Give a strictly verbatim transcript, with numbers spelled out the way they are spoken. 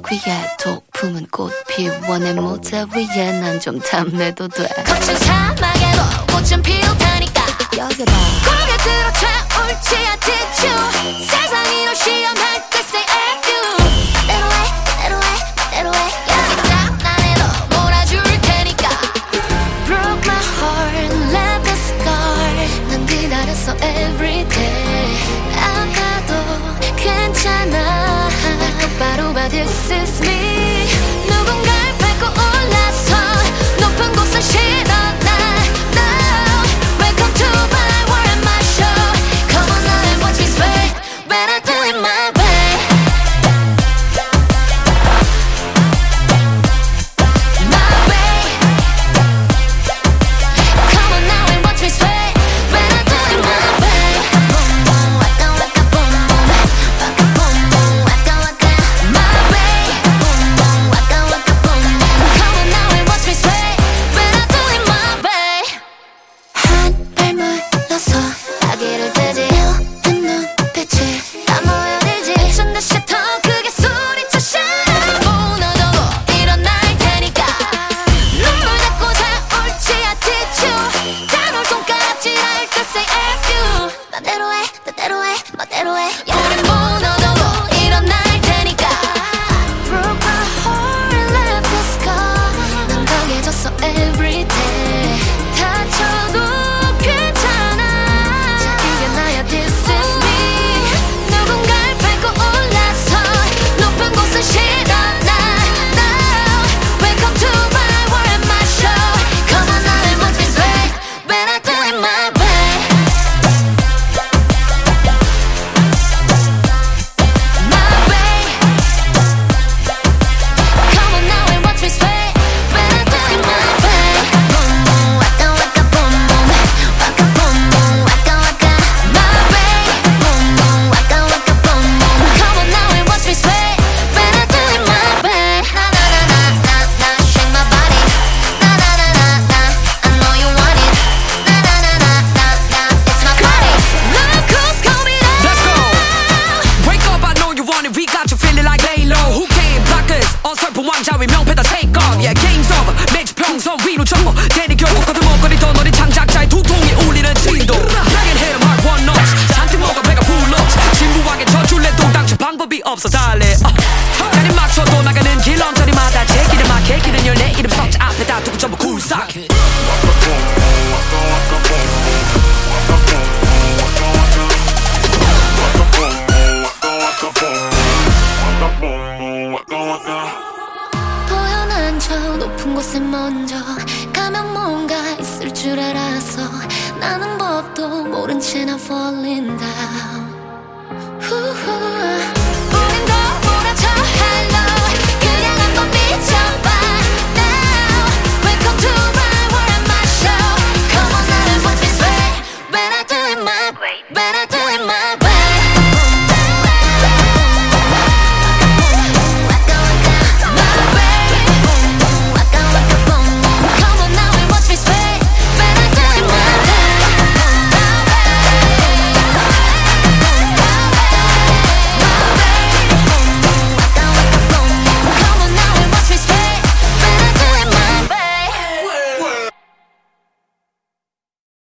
위에 독품은 꽃 피워 내 모자 위에 난 좀 탐내도 돼. 거친 사막에도 꽃은 피우다니까 여기 봐. 고개 들어 차올지 attitude 세상이 널 시험할 때 say F you 내로 해 내로 해 내로 해 여기 장난해도 몰아줄 테니까 Broke my heart left a scar 난 기다렸어 everyday 아파도 괜찮아 날 똑바로 봐 this is me 누군가를 밟고 올라서 높은 곳을 신어 왕자위 명패다 take off yeah game's over 매주 평선 위로 정보 대리 결국 거듭먹거리 더 너리 창작자의 두통이 울리는 진도 나겐 헤름 hard one notch 잔뜩 먹어 배가 불러 진부하게 져줄래도 당초 방법이 없어 달래 uh. 나를 맞춰도 나가는 길 언저리마다 제 길을 막해 길은 열내 이름 석자 앞에다 두고 전부 굴삭 높은 곳에 먼저 가면 뭔가 있을 줄 알아서 나는 법도 모른 채 나 falling down